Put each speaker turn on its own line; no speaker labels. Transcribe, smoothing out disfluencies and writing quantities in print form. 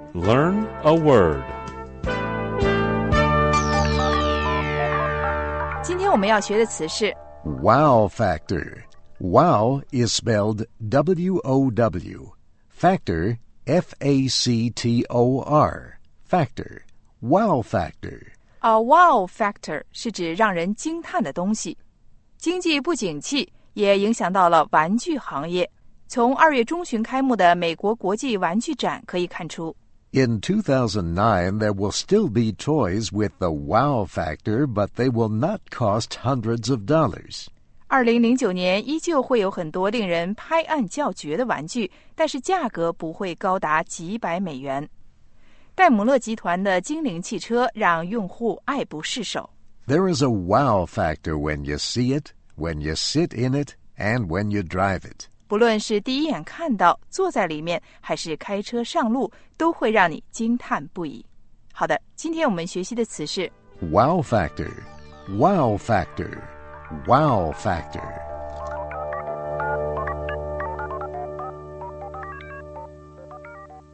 Learn a word.
今天我们要学的词是
Wow factor. Wow is spelled W-O-W. Factor, F-A-C-T-O-R. Factor. Wow factor.
A wow factor 是指让人惊叹的东西。经济不景气也影响到了玩具行业。从2月中旬开幕的美国国际玩具展可以看出。
In 2009, there will still be toys with the wow factor, but they will not cost hundreds of dollars.
2009年依旧会有很多令人拍案叫绝的玩具，但是价格不会高达几百美元。戴姆勒集团的精灵汽车让用户爱不释手。
There is a wow factor when you see it, when you sit in it, and when you drive it.
不论是第一眼看到，坐在里面，还是开车上路，都会让你惊叹不已。好的，今天我们学习的词是
Wow factor. Wow factor. Wow factor.